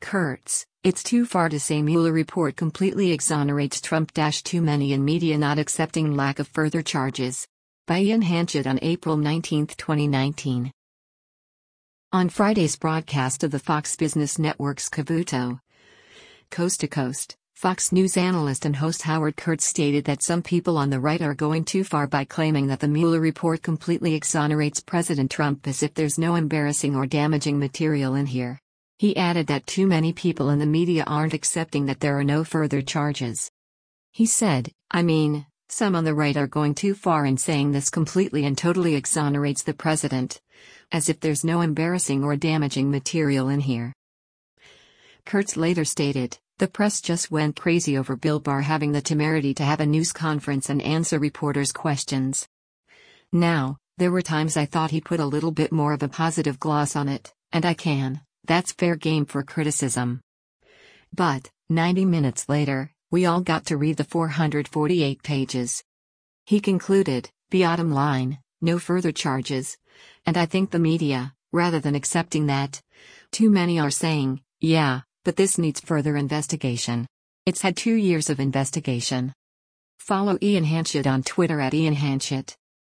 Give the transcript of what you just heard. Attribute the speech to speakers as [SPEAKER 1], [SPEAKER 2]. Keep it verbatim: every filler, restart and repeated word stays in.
[SPEAKER 1] Kurtz, it's too far to say Mueller report completely exonerates Trump. Too many in media not accepting lack of further charges. By Ian Hanchett on April nineteenth, twenty nineteen. On Friday's broadcast of the Fox Business Network's Cavuto Coast to Coast, Fox News analyst and host Howard Kurtz stated that some people on the right are going too far by claiming that the Mueller report completely exonerates President Trump, as if there's no embarrassing or damaging material in here. He added that too many people in the media aren't accepting that there are no further charges. He said, I mean, some on the right are going too far in saying this completely and totally exonerates the president, as if there's no embarrassing or damaging material in here. Kurtz later stated, the press just went crazy over Bill Barr having the temerity to have a news conference and answer reporters' questions. Now, there were times I thought he put a little bit more of a positive gloss on it, and I can. That's fair game for criticism. But, ninety minutes later, we all got to read the four hundred forty-eight pages. He concluded, bottom line, no further charges. And I think the media, rather than accepting that, too many are saying, yeah, but this needs further investigation. It's had two years of investigation. Follow Ian Hanchett on Twitter at Ian Hanchett.